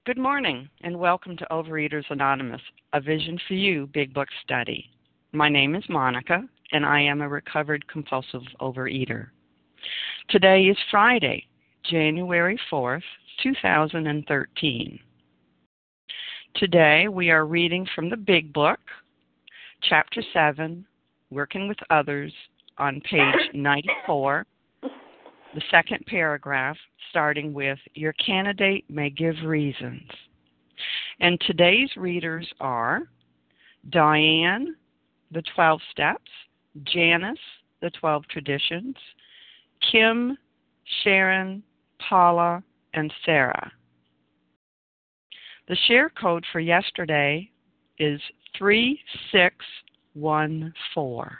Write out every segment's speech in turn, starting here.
Good morning, and welcome to Overeaters Anonymous, a Vision for You Big Book study. My name is Monica, and I am a recovered compulsive overeater. Today is Friday, January 4th, 2013. Today we are reading from the Big Book, Chapter 7, Working with Others, on page 94, the second paragraph, starting with, Your candidate may give reasons. And today's readers are Diane, the 12 Steps, Janice, the 12 Traditions, Kim, Sharon, Paula, and Sarah. The share code for yesterday is 3614.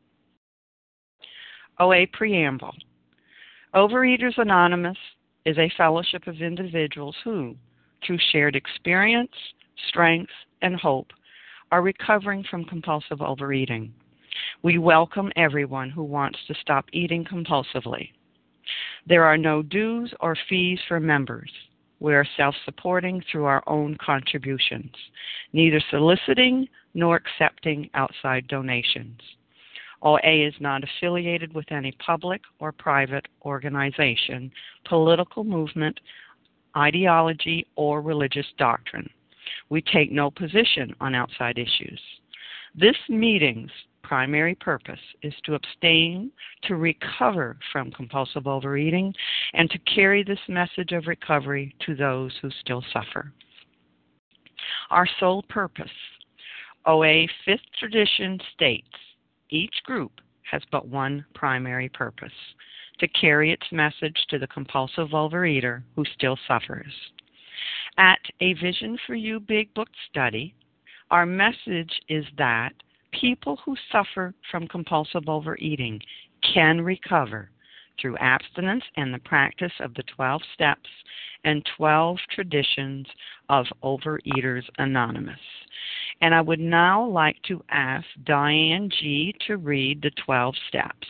OA Preamble. Overeaters Anonymous is a fellowship of individuals who, through shared experience, strength, and hope, are recovering from compulsive overeating. We welcome everyone who wants to stop eating compulsively. There are no dues or fees for members. We are self-supporting through our own contributions, neither soliciting nor accepting outside donations. OA is not affiliated with any public or private organization, political movement, ideology, or religious doctrine. We take no position on outside issues. This meeting's primary purpose is to abstain, to recover from compulsive overeating, and to carry this message of recovery to those who still suffer. Our sole purpose. OA Fifth Tradition states, each group has but one primary purpose, to carry its message to the compulsive overeater who still suffers. At A Vision for You Big Book study, our message is that people who suffer from compulsive overeating can recover through abstinence and the practice of the 12 steps and 12 traditions of Overeaters Anonymous. And I would now like to ask Diane G. to read the 12 steps.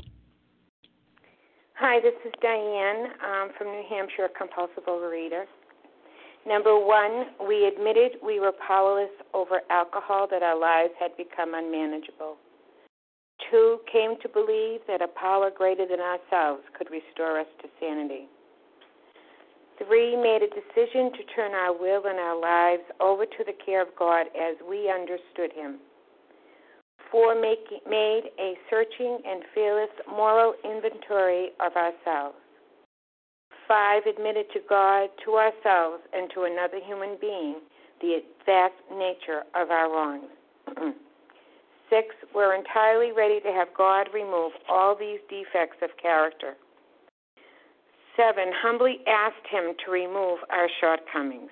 Hi, this is Diane from New Hampshire, a compulsive overeater. Number 1, we admitted we were powerless over alcohol, that our lives had become unmanageable. 2, came to believe that a power greater than ourselves could restore us to sanity. 3, made a decision to turn our will and our lives over to the care of God as we understood Him. 4, made a searching and fearless moral inventory of ourselves. 5, admitted to God, to ourselves, and to another human being the exact nature of our wrongs. 6, we're entirely ready to have God remove all these defects of character. 7, humbly asked Him to remove our shortcomings.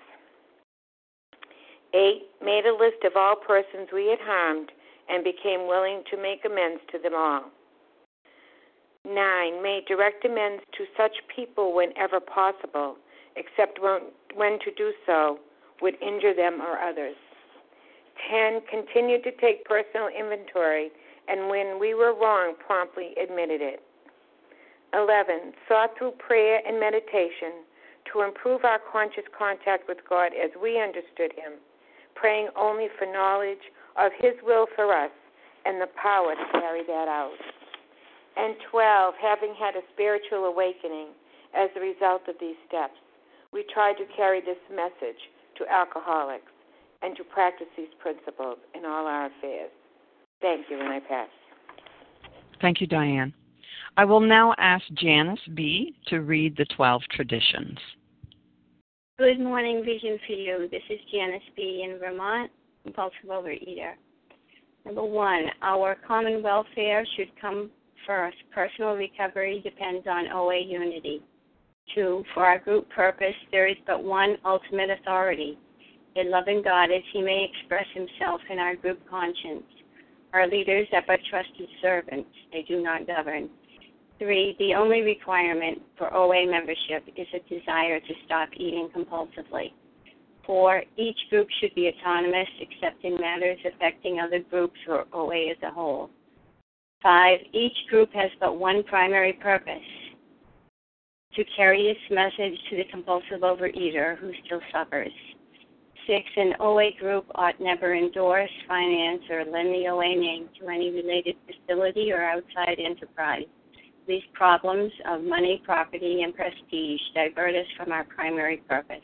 8, made a list of all persons we had harmed and became willing to make amends to them all. 9, made direct amends to such people whenever possible, except when to do so would injure them or others. 10, continued to take personal inventory, and when we were wrong, promptly admitted it. 11, sought through prayer and meditation to improve our conscious contact with God as we understood Him, praying only for knowledge of His will for us and the power to carry that out. And 12, having had a spiritual awakening as a result of these steps, we tried to carry this message to alcoholics and to practice these principles in all our affairs. Thank you, and I pass. Thank you, Diane. I will now ask Janice B. to read the 12 traditions. Good morning, Vision for You. This is Janice B. in Vermont, compulsive overeater. Number 1, our common welfare should come first. Personal recovery depends on OA unity. 2, for our group purpose, there is but one ultimate authority, a loving God as He may express Himself in our group conscience. Our leaders are but trusted servants. They do not govern. 3, the only requirement for OA membership is a desire to stop eating compulsively. 4, each group should be autonomous except in matters affecting other groups or OA as a whole. 5, each group has but one primary purpose, to carry its message to the compulsive overeater who still suffers. 6, an OA group ought never endorse, finance, or lend the OA name to any related facility or outside enterprise. These problems of money, property, and prestige divert us from our primary purpose.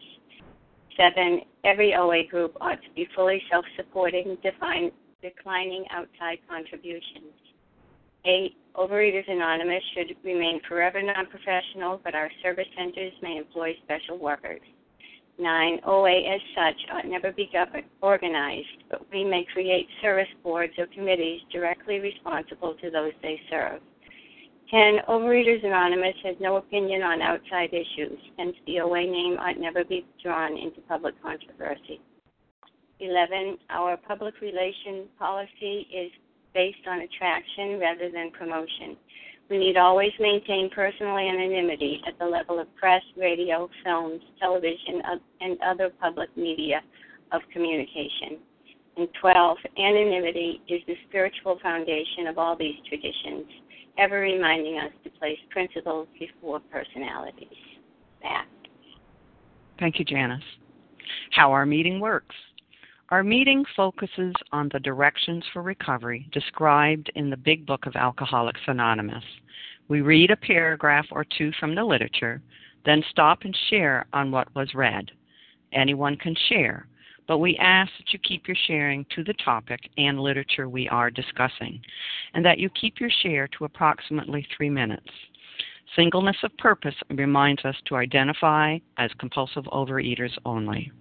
7, every OA group ought to be fully self-supporting, declining outside contributions. 8, Overeaters Anonymous should remain forever non-professional, but our service centers may employ special workers. 9, OA as such ought never be organized, but we may create service boards or committees directly responsible to those they serve. 10, Overeaters Anonymous has no opinion on outside issues, hence the OA name ought never be drawn into public controversy. 11, our public relation policy is based on attraction rather than promotion. We need always maintain personal anonymity at the level of press, radio, films, television, and other public media of communication. And 12, anonymity is the spiritual foundation of all these traditions, ever reminding us to place principles before personalities. That. Thank you, Janice. How our meeting works. Our meeting focuses on the directions for recovery described in the Big Book of Alcoholics Anonymous. We read a paragraph or two from the literature, then stop and share on what was read. Anyone can share, but we ask that you keep your sharing to the topic and literature we are discussing, and that you keep your share to approximately 3 minutes. Singleness of purpose reminds us to identify as compulsive overeaters only.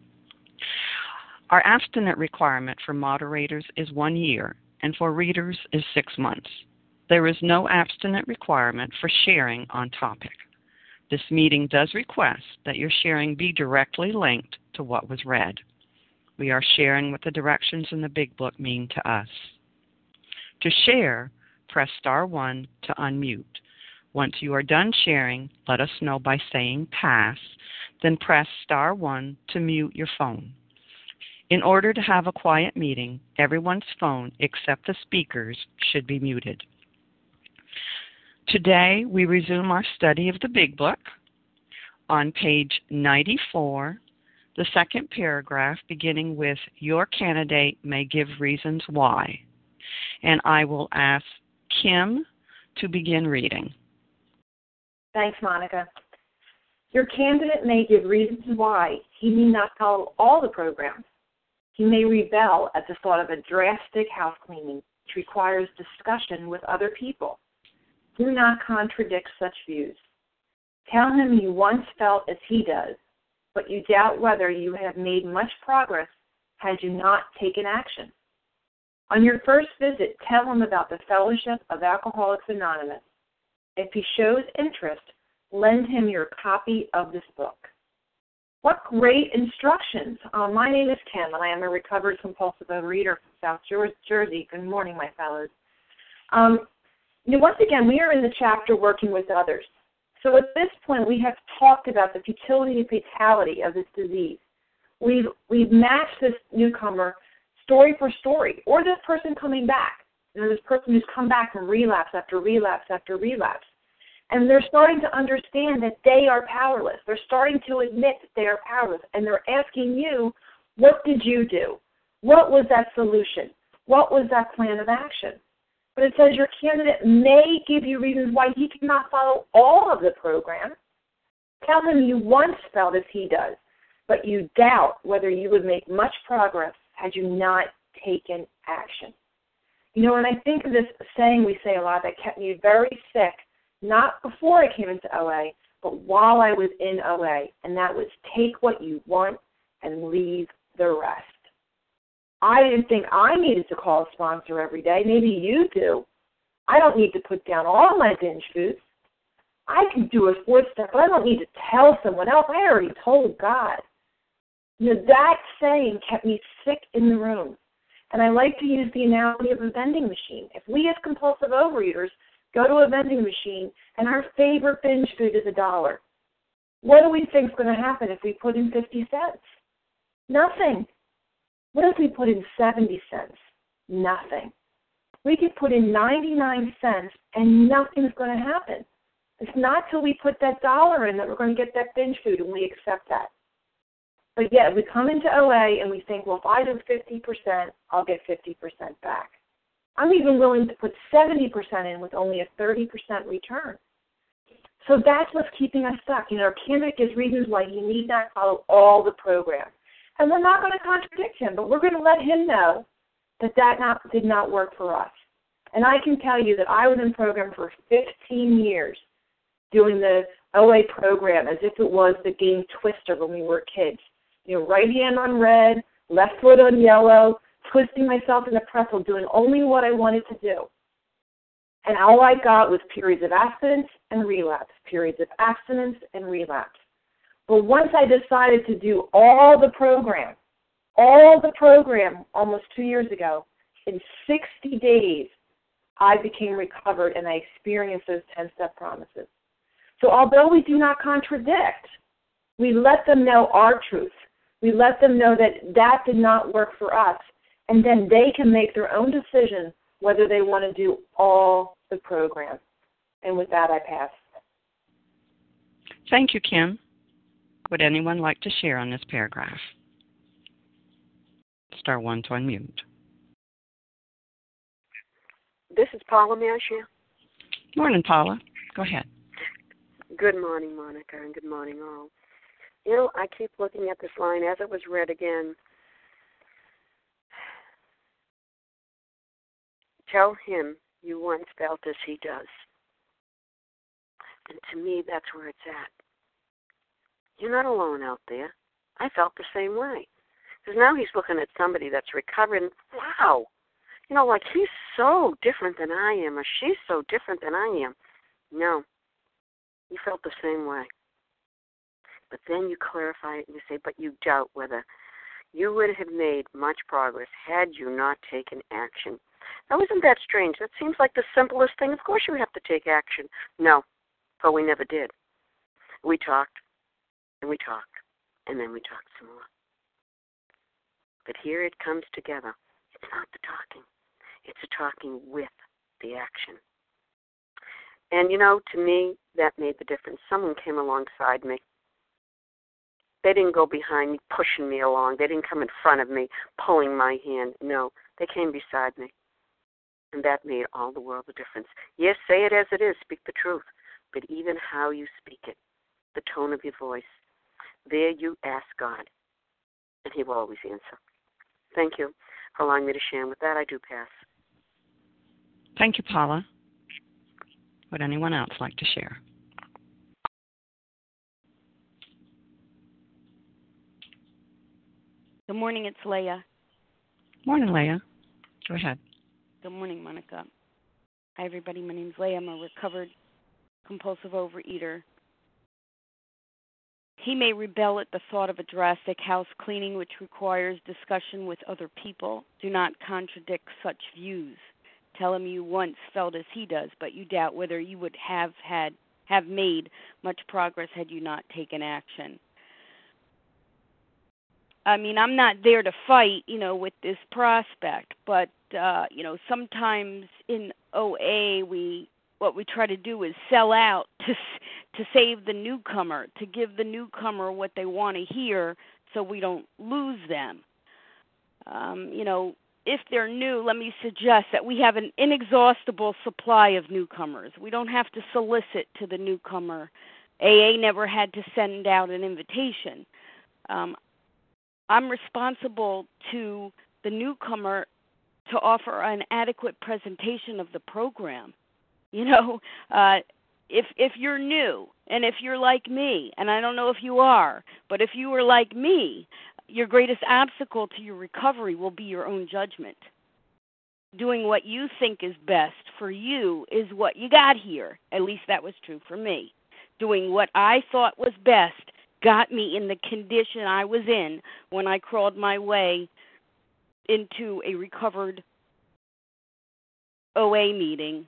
Our abstinent requirement for moderators is 1 year, and for readers is 6 months. There is no abstinent requirement for sharing on topic. This meeting does request that your sharing be directly linked to what was read. We are sharing what the directions in the Big Book mean to us. To share, press *1 to unmute. Once you are done sharing, let us know by saying pass, then press *1 to mute your phone. In order to have a quiet meeting, everyone's phone except the speaker's should be muted. Today, we resume our study of the Big Book. On page 94, the second paragraph beginning with, your candidate may give reasons why. And I will ask Kim to begin reading. Thanks, Monica. Your candidate may give reasons why he need not follow all the programs. He may rebel at the thought of a drastic house cleaning, which requires discussion with other people. Do not contradict such views. Tell him you once felt as he does, but you doubt whether you have made much progress had you not taken action. On your first visit, tell him about the Fellowship of Alcoholics Anonymous. If he shows interest, lend him your copy of this book. What great instructions. My name is Kim, and I am a recovered compulsive overeater from South Jersey. Good morning, my fellows. Once again, we are in the chapter working with others. So at this point, we have talked about the futility and fatality of this disease. We've matched this newcomer story for story, or this person coming back. This person who's come back from relapse after relapse after relapse. And they're starting to understand that they are powerless. They're starting to admit that they are powerless. And they're asking you, what did you do? What was that solution? What was that plan of action? But it says your candidate may give you reasons why he cannot follow all of the program. Tell him you once felt as he does, but you doubt whether you would make much progress had you not taken action. And I think of this saying we say a lot that kept me very sick, not before I came into OA, but while I was in OA, and that was take what you want and leave the rest. I didn't think I needed to call a sponsor every day. Maybe you do. I don't need to put down all my binge foods. I can do a 4th step, but I don't need to tell someone else. I already told God. That saying kept me sick in the room. And I like to use the analogy of a vending machine. If we as compulsive overeaters go to a vending machine and our favorite binge food is $1, what do we think is going to happen if we put in 50 cents? Nothing. What if we put in 70 cents? Nothing. We could put in 99 cents and nothing's going to happen. It's not till we put that dollar in that we're going to get that binge food, and we accept that. But yet we come into OA and we think, well, if I do 50%, I'll get 50% back. I'm even willing to put 70% in with only a 30% return. So that's what's keeping us stuck. Our candidate gives reasons why he need not follow all the programs. And we're not going to contradict him, but we're going to let him know that did not work for us. And I can tell you that I was in program for 15 years doing the OA program as if it was the game Twister when we were kids. Right hand on red, left foot on yellow, twisting myself in a pretzel, doing only what I wanted to do. And all I got was periods of abstinence and relapse, periods of abstinence and relapse. But once I decided to do all the program almost 2 years ago, in 60 days, I became recovered and I experienced those 10-step promises. So although we do not contradict, we let them know our truth. We let them know that did not work for us, and then they can make their own decision whether they want to do all the program. And with that, I pass. Thank you, Kim. Would anyone like to share on this paragraph? Star 1 to unmute. This is Paula. May I share? Morning, Paula. Go ahead. Good morning, Monica, and good morning, all. I keep looking at this line as it was read again. Tell him you once felt as he does. And to me, that's where it's at. You're not alone out there. I felt the same way. Because now he's looking at somebody that's recovering. Wow. Like he's so different than I am, or she's so different than I am. No. You felt the same way. But then you clarify it and you say, but you doubt whether you would have made much progress had you not taken action. Now, isn't that strange? That seems like the simplest thing. Of course you have to take action. No, but we never did. We talked, and we talked, and then we talked some more. But here it comes together. It's not the talking. It's the talking with the action. And, to me, that made the difference. Someone came alongside me. They didn't go behind me, pushing me along. They didn't come in front of me, pulling my hand. No, they came beside me. And that made all the world of difference. Yes, say it as it is. Speak the truth. But even how you speak it, the tone of your voice, there you ask God, and he will always answer. Thank you for allowing me to share. And with that, I do pass. Thank you, Paula. Would anyone else like to share? Good morning, it's Leah. Morning, Leah. Go ahead. Good morning, Monica. Hi, everybody. My name's Leah. I'm a recovered compulsive overeater. He may rebel at the thought of a drastic house cleaning which requires discussion with other people. Do not contradict such views. Tell him you once felt as he does, but you doubt whether you would have made much progress had you not taken action. I mean, I'm not there to fight, with this prospect, but, sometimes in OA, what we try to do is sell out to save the newcomer, to give the newcomer what they want to hear so we don't lose them. If they're new, let me suggest that we have an inexhaustible supply of newcomers. We don't have to solicit to the newcomer. AA never had to send out an invitation. I'm responsible to the newcomer to offer an adequate presentation of the program. If you're new and if you're like me, and I don't know if you are, but if you are like me, your greatest obstacle to your recovery will be your own judgment. Doing what you think is best for you is what you got here. At least that was true for me. Doing what I thought was best got me in the condition I was in when I crawled my way into a recovered OA meeting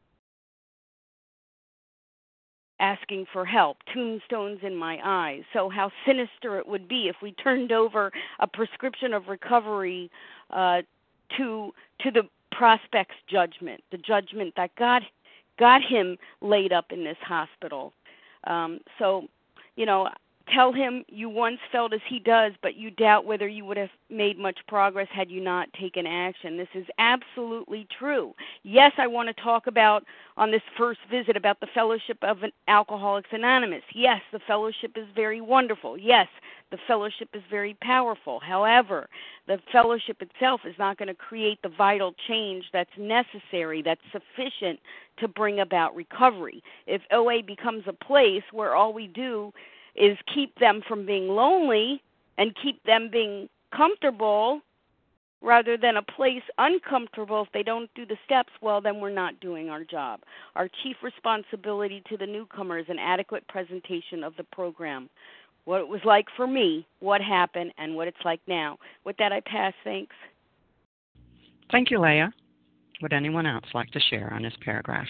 asking for help, tombstones in my eyes. So how sinister it would be if we turned over a prescription of recovery to the prospect's judgment, the judgment that God got him laid up in this hospital. So, tell him you once felt as he does, but you doubt whether you would have made much progress had you not taken action. This is absolutely true. Yes, I want to talk about, on this first visit, about the Fellowship of Alcoholics Anonymous. Yes, the fellowship is very wonderful. Yes, the fellowship is very powerful. However, the fellowship itself is not going to create the vital change that's necessary, that's sufficient to bring about recovery. If OA becomes a place where all we do is keep them from being lonely and keep them being comfortable rather than a place uncomfortable if they don't do the steps, well, then we're not doing our job. Our chief responsibility to the newcomer is an adequate presentation of the program, what it was like for me, what happened, and what it's like now. With that, I pass. Thanks. Thank you, Leah. Would anyone else like to share on this paragraph?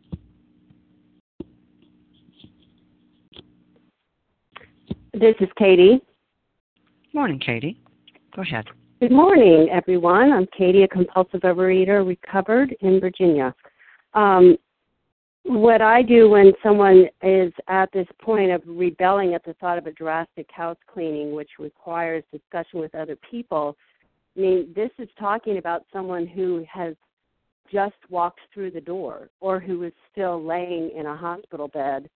This is Katie. Morning, Katie. Go ahead. Good morning, everyone. I'm Katie, a compulsive overeater, recovered in Virginia. What I do when someone is at this point of rebelling at the thought of a drastic house cleaning, which requires discussion with other people, I mean, this is talking about someone who has just walked through the door or who is still laying in a hospital bed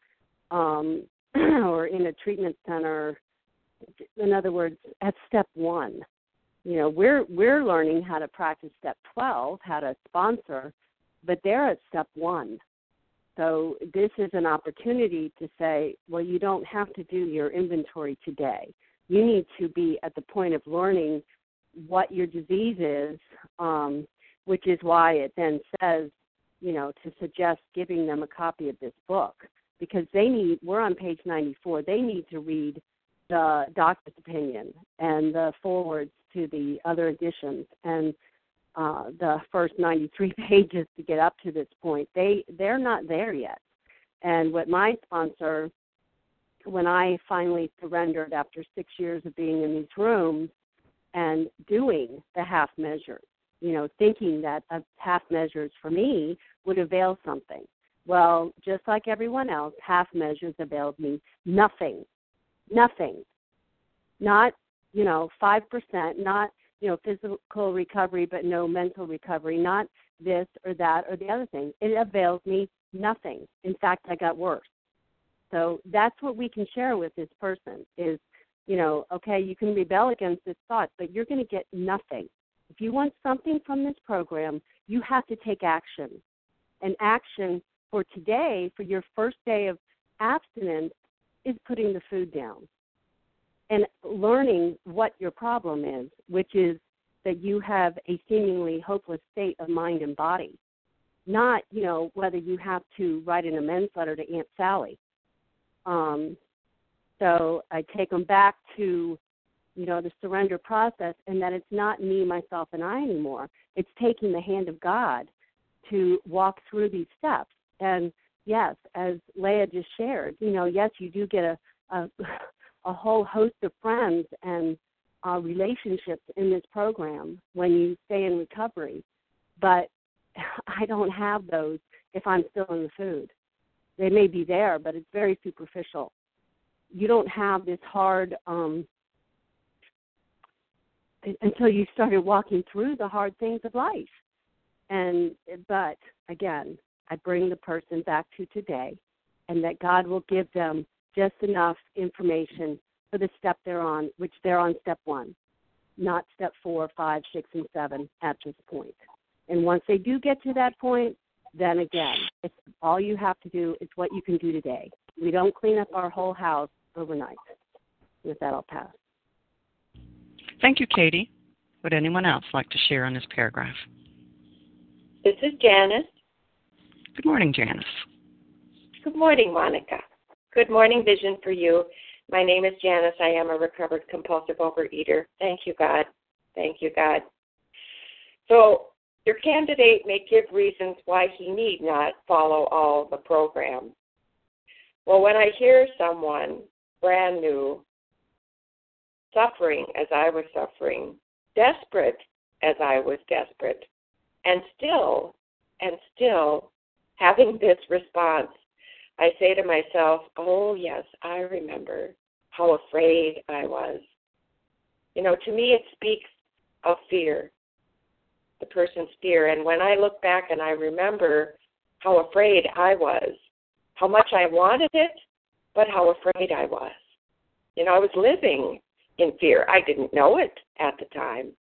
or in a treatment center. In other words, at step 1. We're learning how to practice step 12, how to sponsor, but they're at step 1. So this is an opportunity to say, well, you don't have to do your inventory today. You need to be at the point of learning what your disease is, which is why it then says, to suggest giving them a copy of this book, because we're on page 94, they need to read the doctor's opinion and the forwards to the other editions and the first 93 pages to get up to this point. They're not there yet. And what my sponsor, when I finally surrendered after 6 years of being in these rooms and doing the half measures, thinking that a half measures for me would avail something. Well, just like everyone else, half measures availed me nothing. Nothing. Not, 5%, not, physical recovery, but no mental recovery, not this or that or the other thing. It avails me nothing. In fact, I got worse. So that's what we can share with this person is, okay, you can rebel against this thought, but you're going to get nothing. If you want something from this program, you have to take action. And action for today, for your first day of abstinence, is putting the food down and learning what your problem is, which is that you have a seemingly hopeless state of mind and body, not, whether you have to write an amends letter to Aunt Sally. So I take them back to, the surrender process, and that it's not me, myself, and I anymore. It's taking the hand of God to walk through these steps. And yes, as Leah just shared, yes, you do get a whole host of friends and relationships in this program when you stay in recovery. But I don't have those if I'm still in the food. They may be there, but it's very superficial. You don't have this hard, until you started walking through the hard things of life. But again, I bring the person back to today, and that God will give them just enough information for the step they're on, which they're on step 1, not step 4, 5, 6, and 7 at this point. And once they do get to that point, then again, it's all you have to do is what you can do today. We don't clean up our whole house overnight. With that, I'll pass. Thank you, Katie. Would anyone else like to share on this paragraph? This is Janice. Good morning, Janice. Good morning, Monica. Good morning, Vision for You. My name is Janice. I am a recovered compulsive overeater. Thank you, God. Thank you, God. So your candidate may give reasons why he need not follow all the program. Well, when I hear someone brand new, suffering as I was suffering, desperate as I was desperate, and still having this response, I say to myself, oh, yes, I remember how afraid I was. You know, to me it speaks of fear, the person's fear. And when I look back and I remember how afraid I was, how much I wanted it, but how afraid I was. You know, I was living in fear. I didn't know it at the time.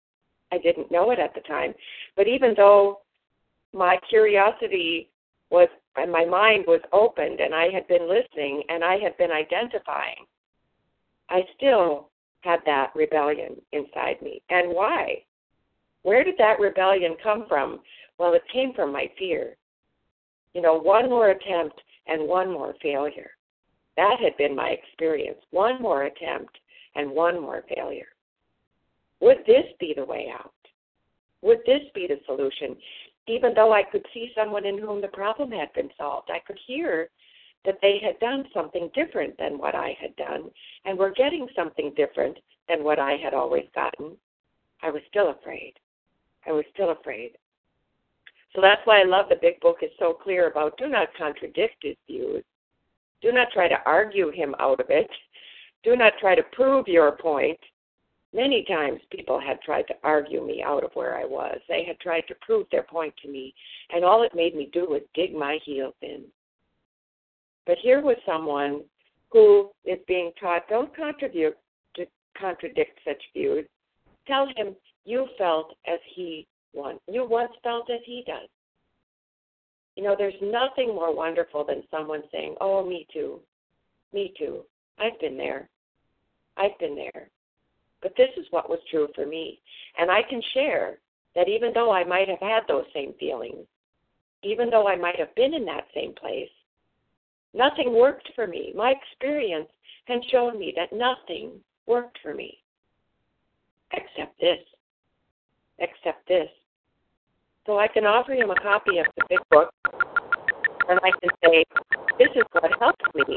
But even though my curiosity was, and my mind was opened, and I had been listening, and I had been identifying, I still had that rebellion inside me. And why? Where did that rebellion come from? Well, it came from my fear. You know, one more attempt and one more failure. That had been my experience. One more attempt and one more failure. Would this be the way out? Would this be the solution? Even though I could see someone in whom the problem had been solved, I could hear that they had done something different than what I had done and were getting something different than what I had always gotten. I was still afraid. So that's why I love the Big Book is so clear about do not contradict his views. Do not try to argue him out of it. Do not try to prove your point. Many times people had tried to argue me out of where I was. They had tried to prove their point to me, and all it made me do was dig my heels in. But here was someone who is being taught, don't contradict such views. Tell him you felt as he once. You once felt as he does. You know, there's nothing more wonderful than someone saying, oh, me too. I've been there. But this is what was true for me. And I can share that even though I might have had those same feelings, even though I might have been in that same place, nothing worked for me. My experience has shown me that nothing worked for me except this. So I can offer him a copy of the Big Book, and I can say, this is what helped me.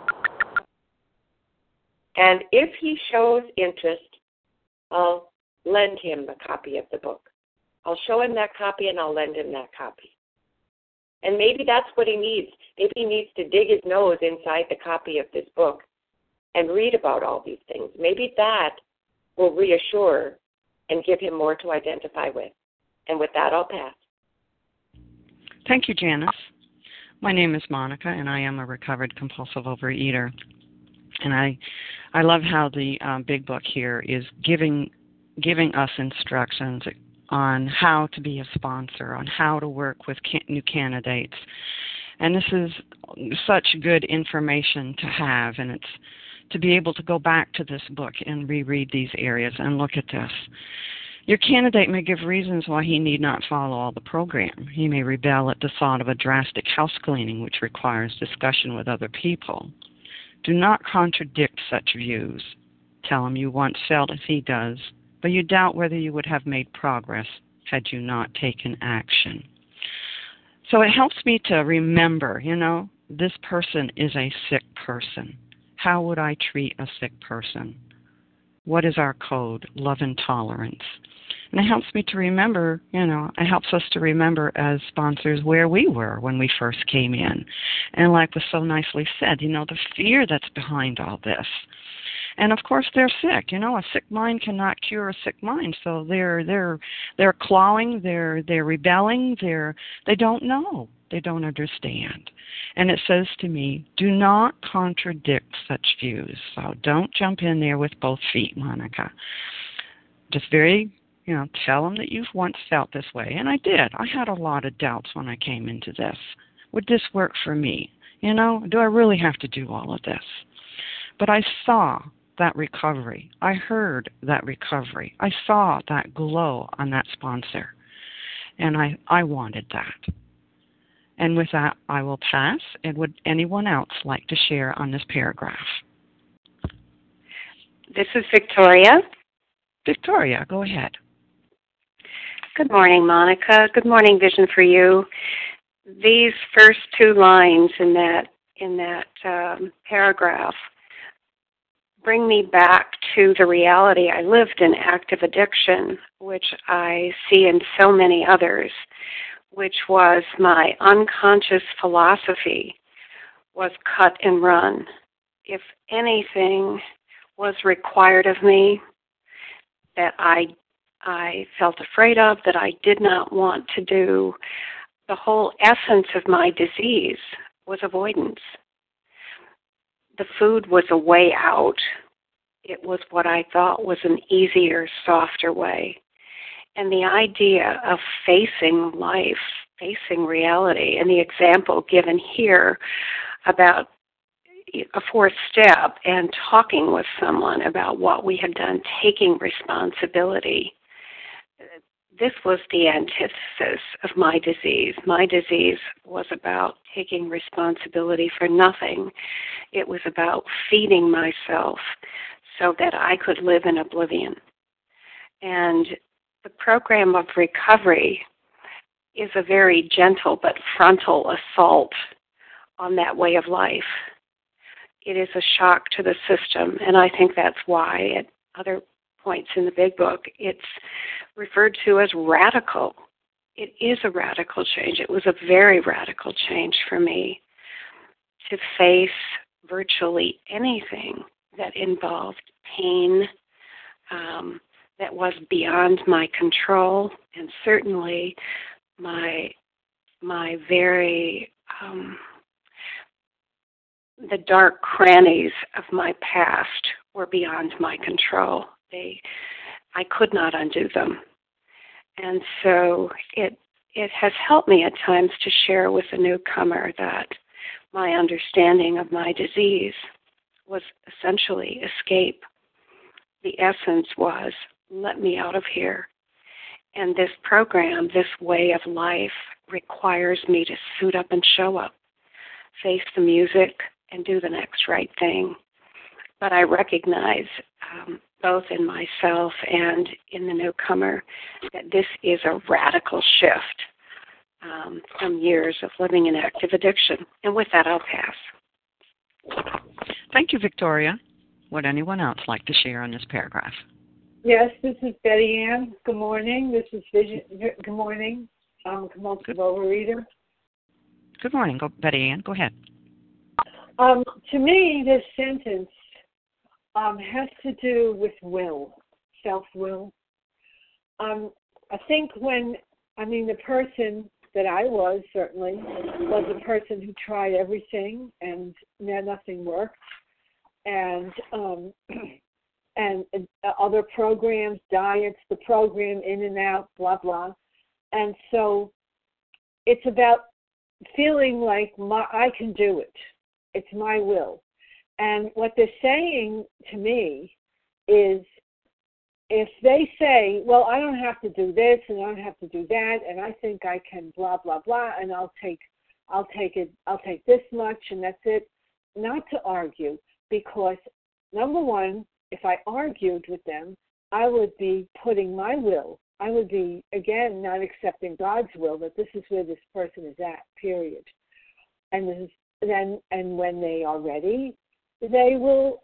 And if he shows interest, I'll lend him the copy of the book. I'll show him that copy and I'll lend him that copy. And maybe that's what he needs. Maybe he needs to dig his nose inside the copy of this book and read about all these things. Maybe that will reassure and give him more to identify with. And with that, I'll pass. Thank you, Janice. My name is Monica, and I am a recovered compulsive overeater. And I love how the Big Book here is giving us instructions on how to be a sponsor, on how to work with new candidates. And this is such good information to have, and it's to be able to go back to this book and reread these areas and look at this. Your candidate may give reasons why he need not follow all the program. He may rebel at the thought of a drastic house cleaning, which requires discussion with other people. Do not contradict such views. Tell him you once felt as he does, but you doubt whether you would have made progress had you not taken action. So it helps me to remember, this person is a sick person. How would I treat a sick person? What is our code? Love and tolerance. And it helps me to remember, it helps us to remember as sponsors where we were when we first came in. And like was so nicely said, the fear that's behind all this. And of course they're sick. A sick mind cannot cure a sick mind. So they're clawing, they're rebelling, they don't know. They don't understand. And it says to me, do not contradict such views. So don't jump in there with both feet, Monica. Just tell them that you've once felt this way. And I did. I had a lot of doubts when I came into this. Would this work for me? Do I really have to do all of this? But I saw that recovery. I heard that recovery. I saw that glow on that sponsor. And I wanted that. And with that, I will pass. And would anyone else like to share on this paragraph? This is Victoria. Victoria, go ahead. Good morning, Monica. Good morning, Vision for You. These first two lines in that paragraph bring me back to the reality. I lived in active addiction, which I see in so many others, which was my unconscious philosophy, was cut and run. If anything was required of me that I felt afraid of, that I did not want to do, the whole essence of my disease was avoidance. The food was a way out. It was what I thought was an easier, softer way. And the idea of facing life, facing reality, and the example given here about a fourth step and talking with someone about what we had done, taking responsibility. This was the antithesis of my disease. My disease was about taking responsibility for nothing. It was about feeding myself so that I could live in oblivion. And the program of recovery is a very gentle but frontal assault on that way of life. It is a shock to the system, and I think that's why at other points in the Big Book it's referred to as radical. It is a radical change. It was a very radical change for me to face virtually anything that involved pain, that was beyond my control, and certainly my very the dark crannies of my past were beyond my control. I could not undo them. And so it has helped me at times to share with a newcomer that my understanding of my disease was essentially escape. The essence was, let me out of here. And this program, this way of life, requires me to suit up and show up, face the music, and do the next right thing. But I recognize both in myself and in the newcomer that this is a radical shift from years of living in active addiction. And with that, I'll pass. Thank you, Victoria. Would anyone else like to share on this paragraph? Yes, this is Betty Ann. Good morning. This is Vision. Good morning. I'm a compulsive overeater. Good morning, Betty Ann. Go ahead. To me, this sentence has to do with will, self-will. I think the person that I was certainly was a person who tried everything and nothing worked. And other programs, diets, the program in and out, blah, blah. And so it's about feeling like I can do it. It's my will. And what they're saying to me is if they say, well, I don't have to do this and I don't have to do that and I think I can blah, blah, blah, and I'll take this much and that's it, not to argue, because number one, if I argued with them, I would be putting my will. I would be, again, not accepting God's will, that this is where this person is at, period. And when they are ready, they will,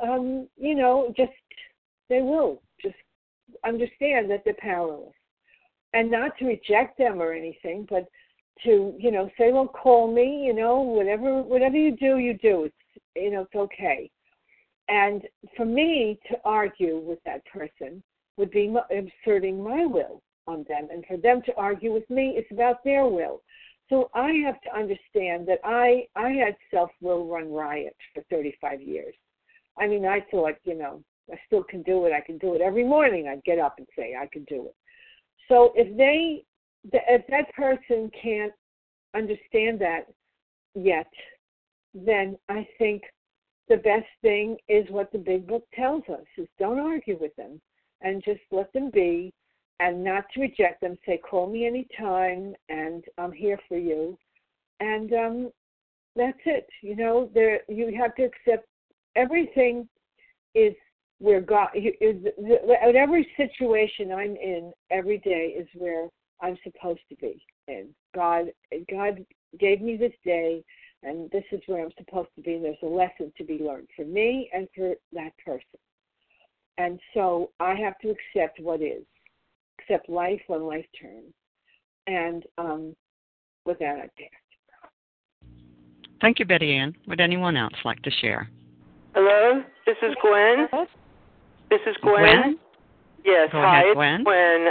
they will just understand that they're powerless. And not to reject them or anything, but to, say, well, call me, whatever you do, you do. It's okay. And for me to argue with that person would be asserting my will on them. And for them to argue with me, it's about their will. So I have to understand that I had self-will run riot for 35 years. I thought, I still can do it. I can do it every morning. I'd get up and say, I can do it. So if that person can't understand that yet, then I think the best thing is what the Big Book tells us, is don't argue with them and just let them be and not to reject them. Say, call me anytime and I'm here for you. And that's it. You have to accept everything is where God is. Every situation I'm in every day is where I'm supposed to be. And God gave me this day, and this is where I'm supposed to be, and there's a lesson to be learned for me and for that person. And so I have to accept what is, accept life when life turns. And With that, I pass. Thank you, Betty Ann. Would anyone else like to share? Hello, this is Gwen. This is Gwen. Yes, Go hi, ahead, it's Gwen.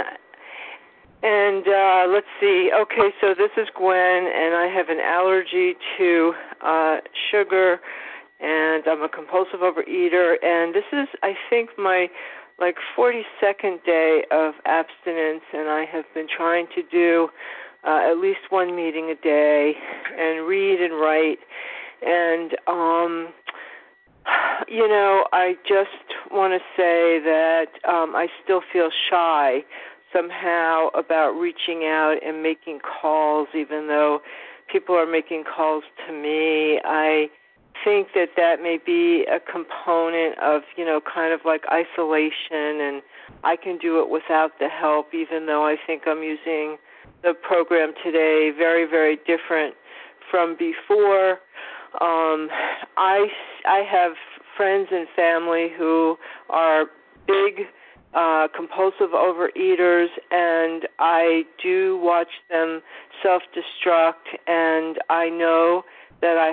And let's see. Okay, so this is Gwen, and I have an allergy to sugar, and I'm a compulsive overeater. And this is, I think, my 42nd day of abstinence, and I have been trying to do at least one meeting a day and read and write. And I just want to say that I still feel shy somehow about reaching out and making calls, even though people are making calls to me. I think that may be a component of, kind of like isolation, and I can do it without the help, even though I think I'm using the program today very, very different from before. I have friends and family who are big compulsive overeaters, and I do watch them self-destruct, and I know that I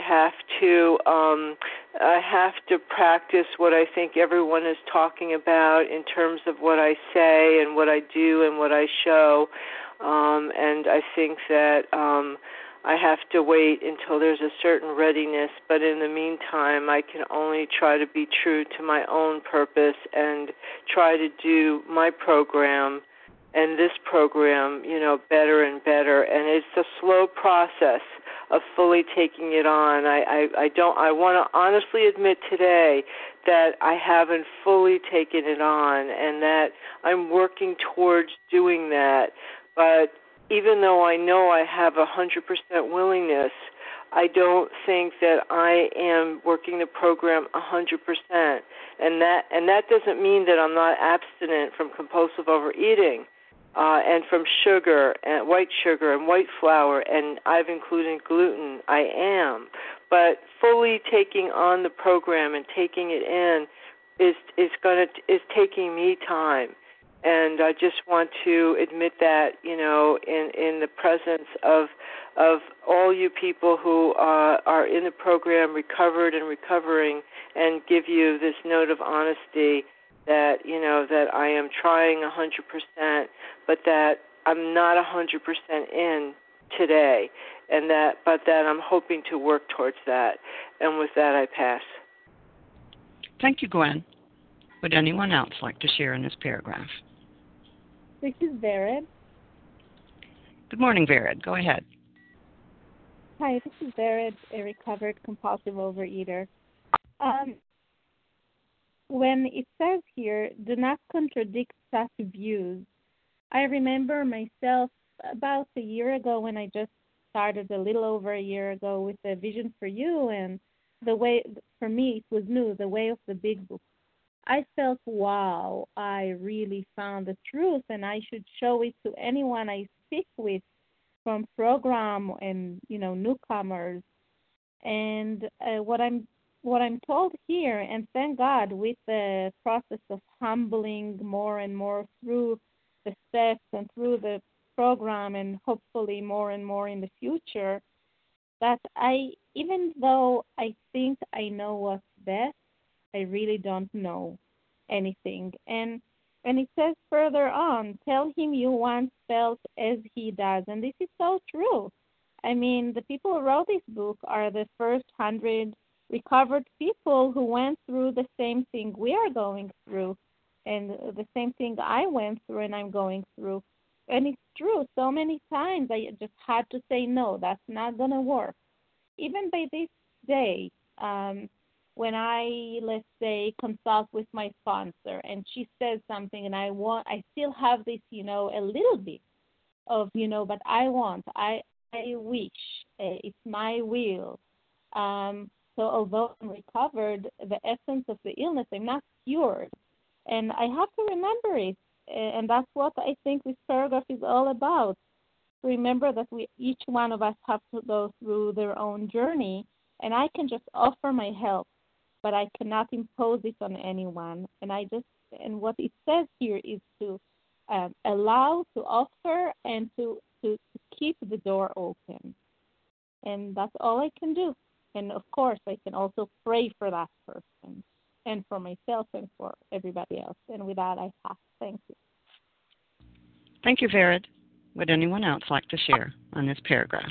have to practice what I think everyone is talking about in terms of what I say and what I do and what I show, and I think that I have to wait until there's a certain readiness, but in the meantime, I can only try to be true to my own purpose and try to do my program and this program, better and better. And it's a slow process of fully taking it on. I want to honestly admit today that I haven't fully taken it on, and that I'm working towards doing that. But even though I know I have 100% willingness, I don't think that I am working the program 100%. And that doesn't mean that I'm not abstinent from compulsive overeating and from sugar and white flour, and I've included gluten. I am. But fully taking on the program and taking it in is taking me time. And I just want to admit that, in the presence of all you people who are in the program, recovered and recovering, and give you this note of honesty that, that I am trying 100%, but that I'm not 100% in today, but that I'm hoping to work towards that. And with that, I pass. Thank you, Gwen. Would anyone else like to share in this paragraph? This is Vered. Good morning, Vered. Go ahead. Hi, this is Vered, a recovered compulsive overeater. When it says here, do not contradict such views, I remember myself about a year ago when I just started, a little over a year ago, with the Vision for You, and the way, for me, it was new, the way of the big book. I felt, wow, I really found the truth, and I should show it to anyone I speak with, from program and newcomers. And what I'm told here, and thank God, with the process of humbling more and more through the steps and through the program, and hopefully more and more in the future, that even though I think I know what's best, I really don't know anything. And it says further on, tell him you once felt as he does. And this is so true. I mean, the people who wrote this book are the first 100 recovered people who went through the same thing we are going through, and the same thing I went through and I'm going through. And it's true. So many times I just had to say, no, that's not going to work. Even by this day, when I, let's say, consult with my sponsor and she says something and I still have this, a little bit of, but I wish, it's my will. So although I'm recovered, the essence of the illness, I'm not cured. And I have to remember it. And that's what I think this paragraph is all about. Remember that each one of us have to go through their own journey, and I can just offer my help, but I cannot impose it on anyone. And what it says here is to allow, to offer, and to keep the door open. And that's all I can do. And of course, I can also pray for that person and for myself and for everybody else. And with that, I pass. Thank you. Thank you, Vered. Would anyone else like to share on this paragraph?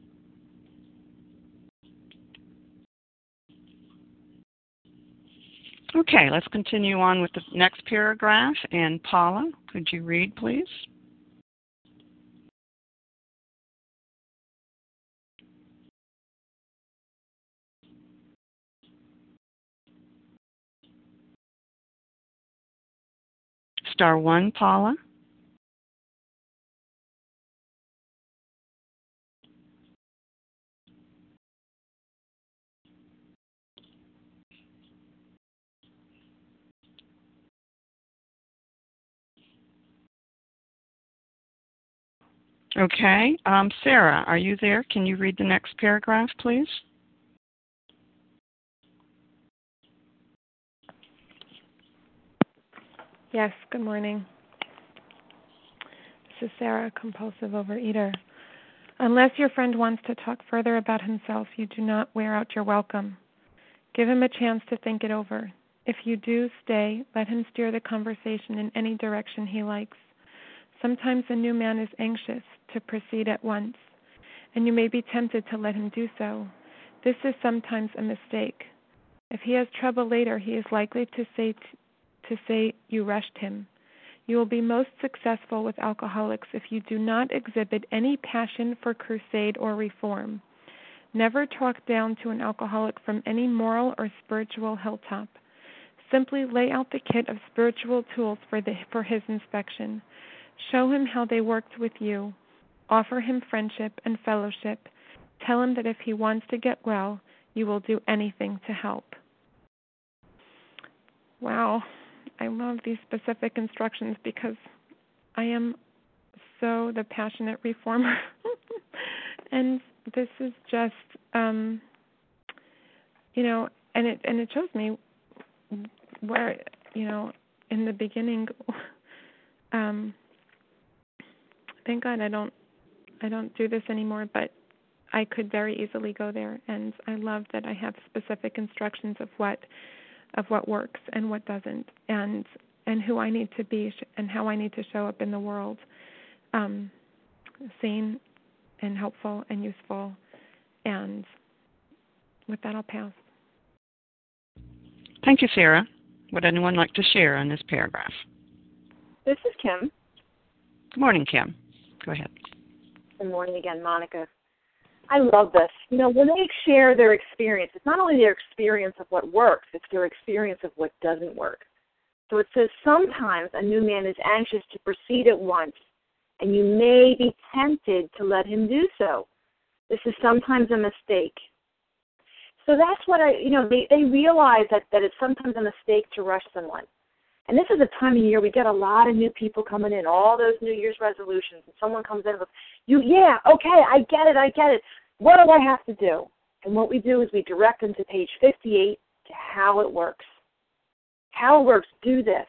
Okay, let's continue on with the next paragraph. And Paula, could you read, please? Star 1, Paula. Okay. Sarah, are you there? Can you read the next paragraph, please? Yes, good morning. This is Sarah, compulsive overeater. Unless your friend wants to talk further about himself, you do not wear out your welcome. Give him a chance to think it over. If you do stay, let him steer the conversation in any direction he likes. Sometimes a new man is anxious to proceed at once, and you may be tempted to let him do so. This is sometimes a mistake. If he has trouble later, he is likely to say you rushed him. You will be most successful with alcoholics if you do not exhibit any passion for crusade or reform. Never talk down to an alcoholic from any moral or spiritual hilltop. Simply lay out the kit of spiritual tools for his inspection. Show him how they worked with you. Offer him friendship and fellowship. Tell him that if he wants to get well, you will do anything to help. Wow, I love these specific instructions because I am so the passionate reformer. And this is just, and it shows me where, in the beginning, thank God I don't do this anymore, but I could very easily go there, and I love that I have specific instructions of what works and what doesn't, and who I need to be and how I need to show up in the world, sane and helpful and useful. And with that, I'll pass. Thank you, Sarah. Would anyone like to share on this paragraph? This is Kim. Good morning, Kim. Go ahead. Good morning again, Monica. I love this. When they share their experience, it's not only their experience of what works, it's their experience of what doesn't work. So it says sometimes a new man is anxious to proceed at once, and you may be tempted to let him do so. This is sometimes a mistake. So that's what they realize that it's sometimes a mistake to rush someone. And this is a time of year we get a lot of new people coming in, all those New Year's resolutions, and someone comes in and goes, okay, I get it. What do I have to do? And what we do is we direct them to page 58 to how it works. How it works, do this.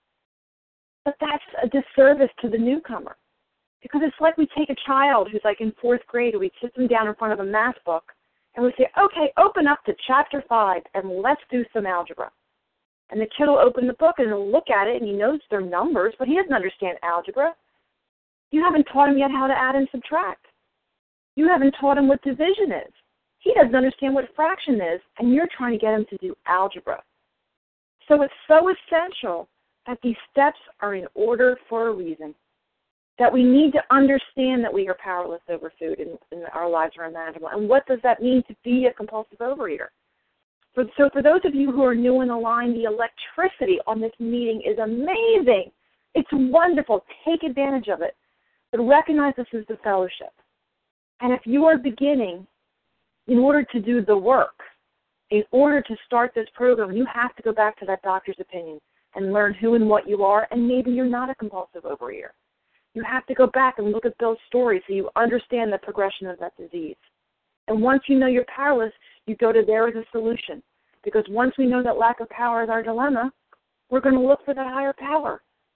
But that's a disservice to the newcomer. Because it's like we take a child who's like in 4th grade, and we sit them down in front of a math book, and we say, okay, open up to chapter 5, and let's do some algebra. And the kid will open the book and he'll look at it and he knows their numbers, but he doesn't understand algebra. You haven't taught him yet how to add and subtract. You haven't taught him what division is. He doesn't understand what fraction is, and you're trying to get him to do algebra. So it's so essential that these steps are in order for a reason, that we need to understand that we are powerless over food and our lives are unmanageable. And what does that mean to be a compulsive overeater? So for those of you who are new in the line, the electricity on this meeting is amazing. It's wonderful. Take advantage of it. But recognize this is the fellowship. And if you are beginning, in order to do the work, in order to start this program, you have to go back to that doctor's opinion and learn who and what you are, and maybe you're not a compulsive overeater. You have to go back and look at Bill's story so you understand the progression of that disease. And once you know you're powerless, you go to there as a solution. Because once we know that lack of power is our dilemma, we're going to look for that higher power.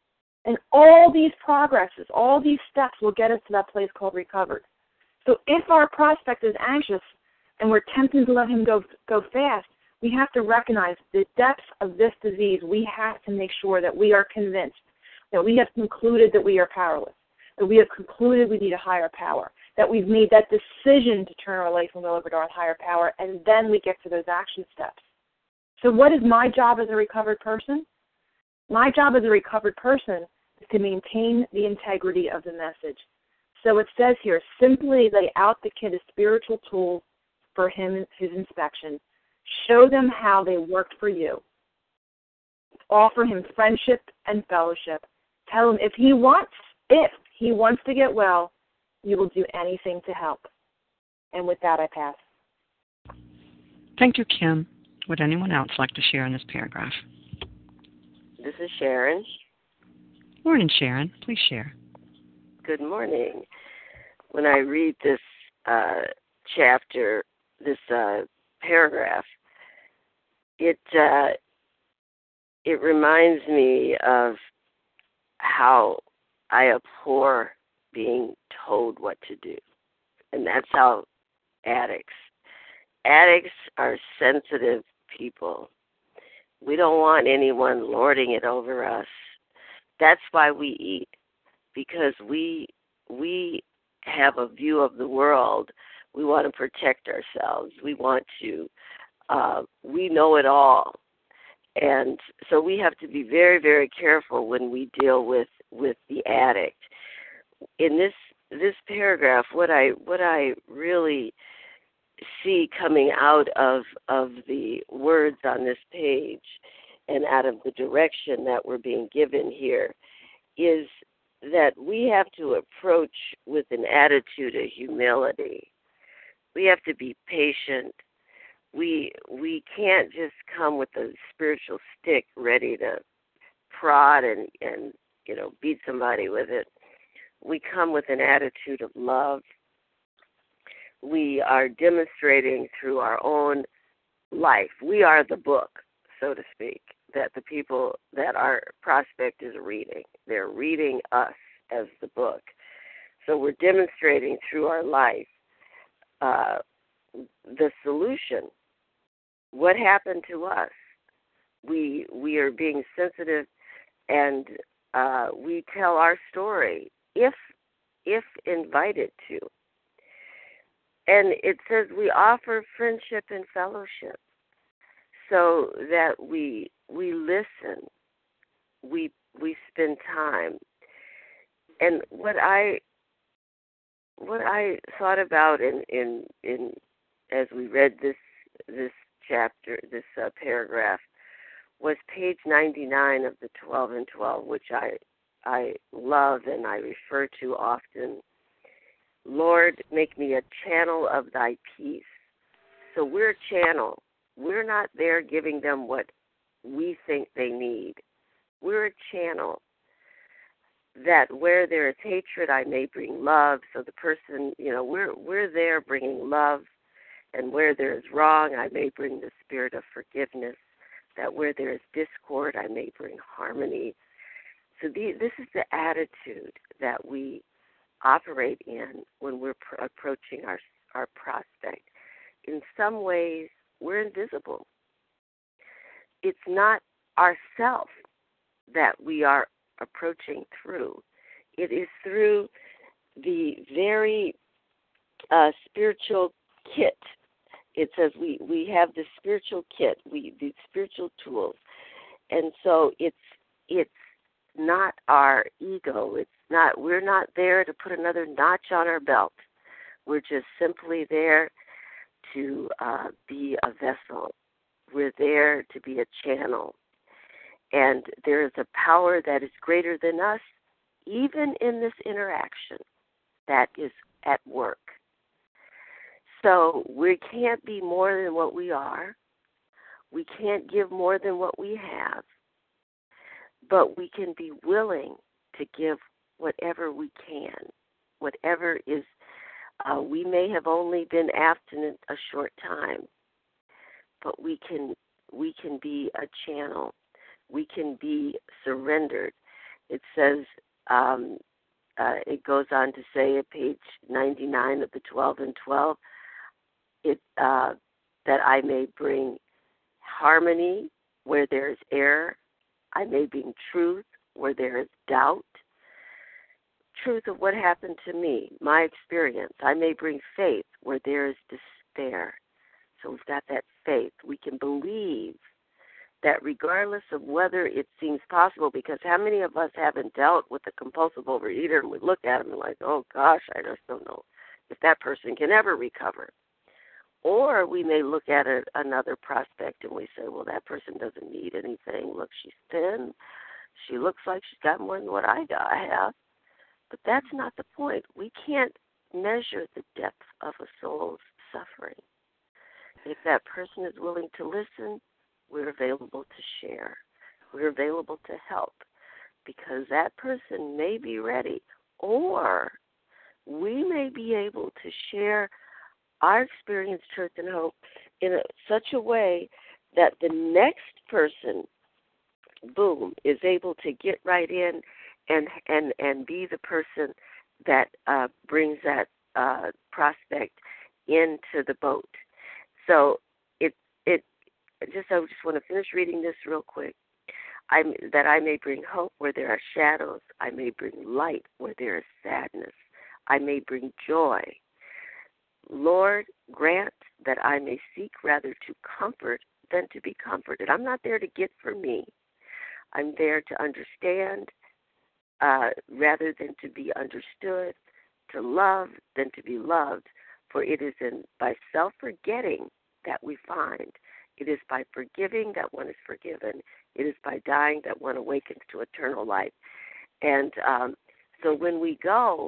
And all these progresses, all these steps will get us to that place called recovered. So if our prospect is anxious and we're tempted to let him go fast, we have to recognize the depths of this disease. We have to make sure that we are convinced, that we have concluded that we are powerless, that we have concluded we need a higher power, that we've made that decision to turn our life and will over to our higher power, and then we get to those action steps. So what is my job as a recovered person? My job as a recovered person is to maintain the integrity of the message. So it says here, simply lay out the kid as spiritual tools for him, his inspection. Show them how they worked for you. Offer him friendship and fellowship. Tell him if he wants to get well, you will do anything to help. And with that, I pass. Thank you, Kim. Would anyone else like to share in this paragraph? This is Sharon. Morning, Sharon. Please share. Good morning. When I read this chapter, this paragraph, it reminds me of how I abhor being told what to do. And that's how addicts are sensitive people. We don't want anyone lording it over us. That's why we eat, because we have a view of the world. We want to protect ourselves. We want to, we know it all. And so we have to be very, very careful when we deal with the addict. In this paragraph, what I really see coming out of the words on this page and out of the direction that we're being given here is that we have to approach with an attitude of humility. We have to be patient. We can't just come with a spiritual stick ready to prod and beat somebody with it. We come with an attitude of love. We are demonstrating through our own life. We are the book, so to speak, that the people that our prospect is reading. They're reading us as the book. So we're demonstrating through our life the solution. What happened to us? We are being sensitive, and we tell our story if invited to. And it says we offer friendship and fellowship, so that we listen, we spend time. And what I thought about in as we read this chapter, this paragraph, was page 99 of the 12 and 12, which I love and I refer to often. Lord, make me a channel of thy peace. So we're a channel. We're not there giving them what we think they need. We're a channel that where there is hatred, I may bring love. So the person, we're there bringing love. And where there is wrong, I may bring the spirit of forgiveness. That where there is discord, I may bring harmony. So this is the attitude that we operate in when we're approaching our prospect. In some ways, we're invisible. It's not ourself that we are approaching through. It is through the very spiritual kit. It says we have the spiritual kit, the spiritual tools. And so it's not our ego. We're not there to put another notch on our belt. We're just simply there to be a vessel. We're there to be a channel. And there is a power that is greater than us, even in this interaction, that is at work. So we can't be more than what we are. We can't give more than what we have. But we can be willing to give whatever we can, whatever is. We may have only been abstinent a short time, but we can be a channel. We can be surrendered. it says, it goes on to say at page 99 of the 12 and 12, that I may bring harmony where there is error. I may bring truth where there is doubt. Truth of what happened to me, my experience. I may bring faith where there is despair. So we've got that faith. We can believe that regardless of whether it seems possible, because how many of us haven't dealt with a compulsive overeater and we look at them and like, oh gosh, I just don't know if that person can ever recover. Or we may look at another prospect and we say, well, that person doesn't need anything. Look, she's thin. She looks like she's got more than what I have. But that's not the point. We can't measure the depth of a soul's suffering. If that person is willing to listen, we're available to share. We're available to help because that person may be ready, or we may be able to share our experience, truth, and hope in such a way that the next person, boom, is able to get right in and be the person that brings that prospect into the boat. So I just want to finish reading this real quick. That I may bring hope where there are shadows. I may bring light where there is sadness. I may bring joy. Lord, grant that I may seek rather to comfort than to be comforted. I'm not there to get for me. I'm there to understand rather than to be understood, to love than to be loved. For it is by self-forgetting that we find. It is by forgiving that one is forgiven. It is by dying that one awakens to eternal life. And so when we go,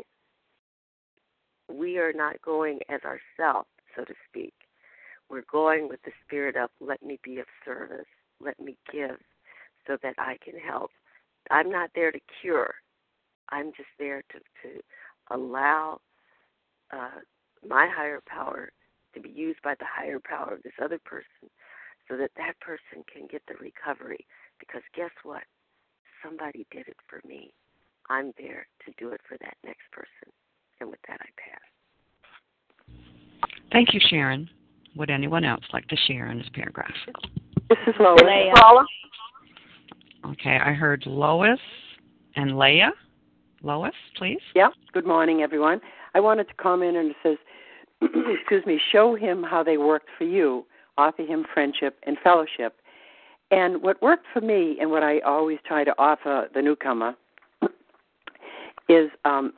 we are not going as ourselves, so to speak. We're going with the spirit of, let me be of service. Let me give so that I can help. I'm not there to cure. I'm just there to allow my higher power to be used by the higher power of this other person so that that person can get the recovery. Because guess what? Somebody did it for me. I'm there to do it for that next person. And with that, I pass. Thank you, Sharon. Would anyone else like to share in this paragraph? This is Lois. Okay, I heard Lois and Leah. Lois, please. Yeah, good morning, everyone. I wanted to comment, and it says, excuse me, show him how they worked for you, offer him friendship and fellowship. And what worked for me, and what I always try to offer the newcomer, is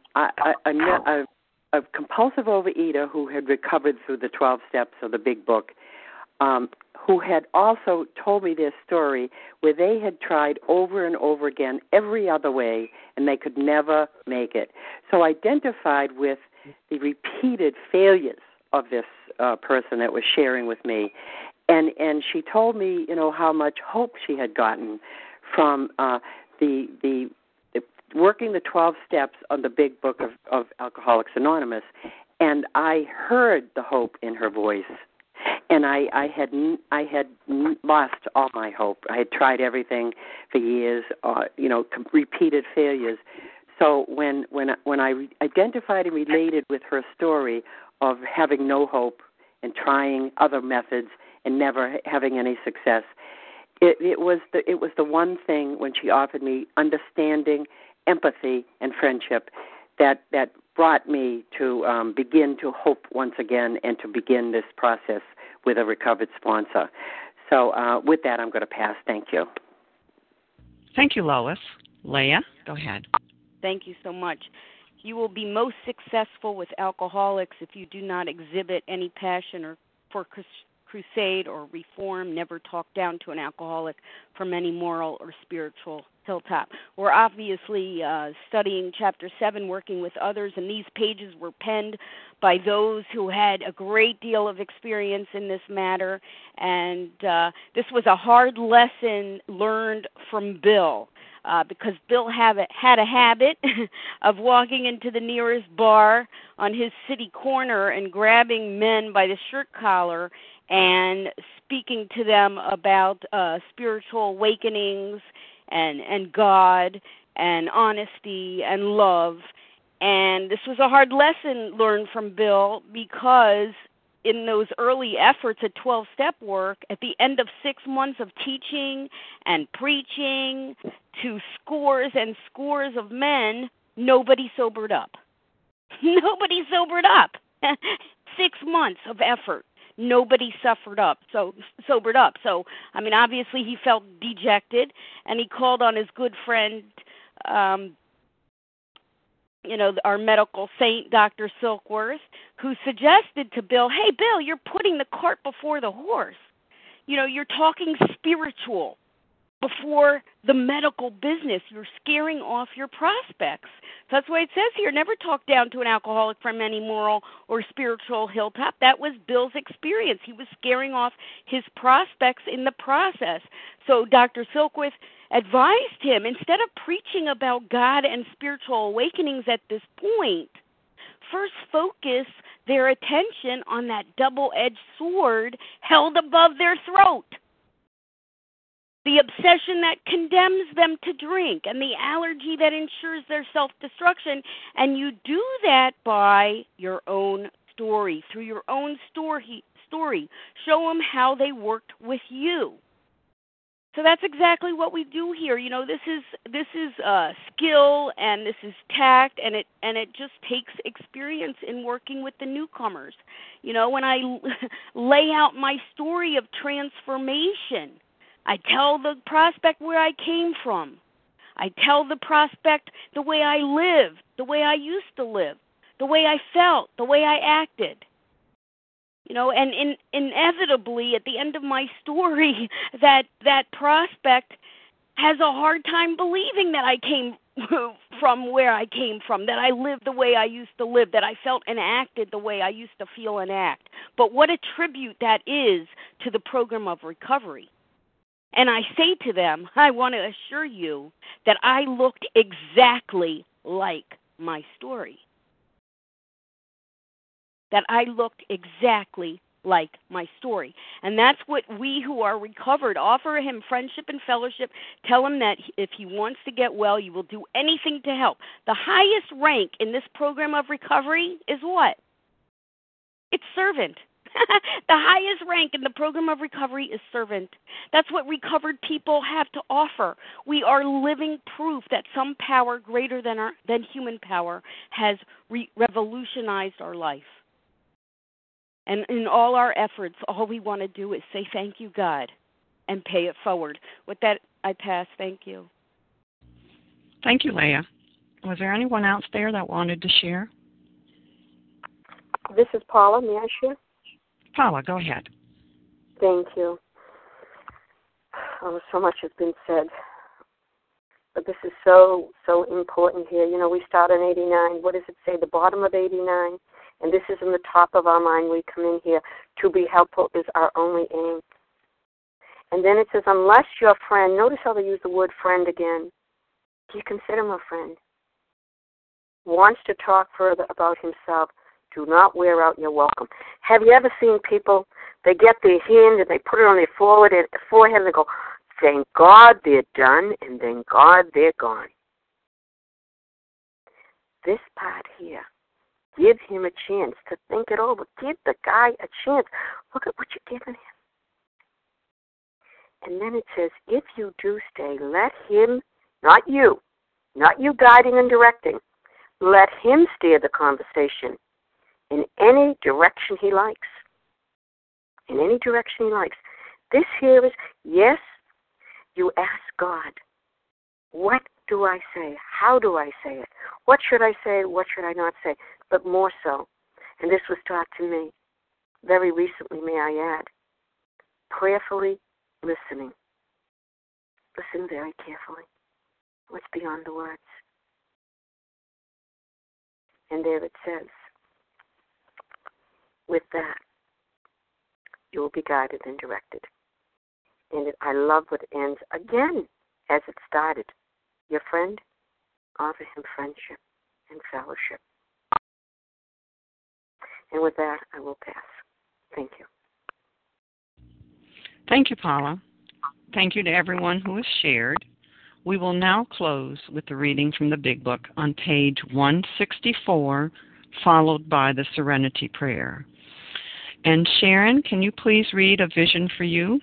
a compulsive overeater who had recovered through the 12 steps of the big book, who had also told me their story where they had tried over and over again every other way, and they could never make it. So I identified with the repeated failures of this person that was sharing with me. And she told me, how much hope she had gotten from the working the 12 steps on the big book of Alcoholics Anonymous. And I heard the hope in her voice. And I had lost all my hope. I had tried everything for years, repeated failures. So when I identified and related with her story of having no hope and trying other methods and never having any success, it was the one thing when she offered me understanding, empathy, and friendship that brought me to begin to hope once again and to begin this process with a recovered sponsor. So with that, I'm going to pass. Thank you. Thank you, Lois. Leah, go ahead. Thank you so much. You will be most successful with alcoholics if you do not exhibit any passion or for crusade or reform. Never talk down to an alcoholic from any moral or spiritual hilltop. We're obviously studying Chapter 7, working with others, and these pages were penned by those who had a great deal of experience in this matter, and this was a hard lesson learned from Bill. Because Bill had a habit of walking into the nearest bar on his city corner and grabbing men by the shirt collar and speaking to them about spiritual awakenings and God and honesty and love. And this was a hard lesson learned from Bill, because in those early efforts at 12-step work, at the end of 6 months of teaching and preaching to scores and scores of men, nobody sobered up. Nobody sobered up. 6 months of effort. Nobody sobered up. So, I mean, obviously he felt dejected, and he called on his good friend, our medical saint, Dr. Silkworth, who suggested to Bill, hey, Bill, you're putting the cart before the horse. You're talking spiritual before the medical business. You're scaring off your prospects. So that's why it says here, never talk down to an alcoholic from any moral or spiritual hilltop. That was Bill's experience. He was scaring off his prospects in the process. So Dr. Silkworth advised him, instead of preaching about God and spiritual awakenings at this point, first focus their attention on that double-edged sword held above their throat. The obsession that condemns them to drink, and the allergy that ensures their self-destruction. And you do that by your own story, through your own story. Show them how they worked with you. So that's exactly what we do here. This is skill, and this is tact, and it just takes experience in working with the newcomers. When I lay out my story of transformation, I tell the prospect where I came from. I tell the prospect the way I lived, the way I used to live, the way I felt, the way I acted. And inevitably, at the end of my story, that prospect has a hard time believing that I came from where I came from, that I lived the way I used to live, that I felt and acted the way I used to feel and act. But what a tribute that is to the program of recovery. And I say to them, I want to assure you that I looked exactly like my story. That I looked exactly like my story. And that's what we who are recovered offer him: friendship and fellowship. Tell him that if he wants to get well, you will do anything to help. The highest rank in this program of recovery is what? It's servant. The highest rank in the program of recovery is servant. That's what recovered people have to offer. We are living proof that some power greater than human power has revolutionized our life. And in all our efforts, all we want to do is say thank you, God, and pay it forward. With that, I pass. Thank you. Thank you, Leah. Was there anyone else there that wanted to share? This is Paula. May I share? Paula, go ahead. Thank you. So much has been said. But this is so important here. We start on 89. What does it say? The bottom of 89. And this is in the top of our mind. We come in here. To be helpful is our only aim. And then it says, unless your friend, notice how they use the word friend again. Do you consider him a friend? Wants to talk further about himself. Do not wear out your welcome. Have you ever seen people, they get their hand and they put it on their forehead and they go, thank God they're done, and thank God they're gone. This part here, give him a chance to think it over. Give the guy a chance. Look at what you're giving him. And then it says, if you do stay, let him, not you guiding and directing, let him steer the conversation in any direction he likes. In any direction he likes. This here is, yes, you ask God, what do I say? How do I say it? What should I say? What should I not say? But more so, and this was taught to me very recently, may I add, prayerfully listening. Listen very carefully. What's beyond the words? And there it says, with that, you will be guided and directed. And I love what ends again as it started. Your friend, offer him friendship and fellowship. And with that, I will pass. Thank you. Thank you, Paula. Thank you to everyone who has shared. We will now close with the reading from the Big Book on page 164, followed by the Serenity Prayer. And Sharon, can you please read A Vision for You?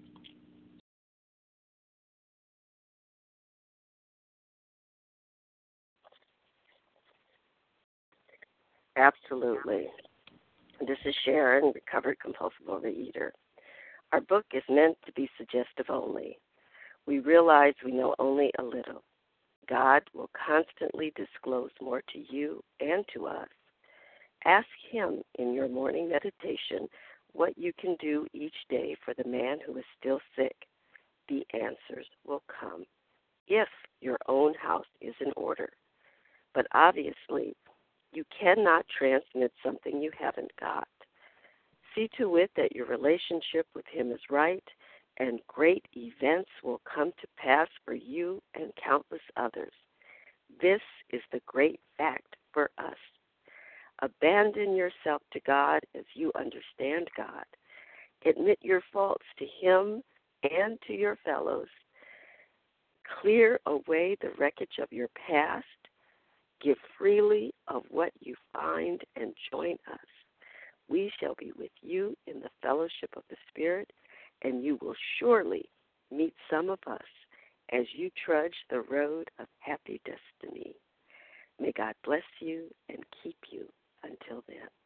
Absolutely. This is Sharon, recovered compulsive overeater. Our book is meant to be suggestive only. We realize we know only a little. God will constantly disclose more to you and to us. Ask Him in your morning meditation what you can do each day for the man who is still sick. The answers will come if your own house is in order. But obviously, you cannot transmit something you haven't got. See to it that your relationship with Him is right, and great events will come to pass for you and countless others. This is the great fact for us. Abandon yourself to God as you understand God. Admit your faults to Him and to your fellows. Clear away the wreckage of your past. Give freely of what you find and join us. We shall be with you in the fellowship of the Spirit, and you will surely meet some of us as you trudge the road of happy destiny. May God bless you and keep you until then.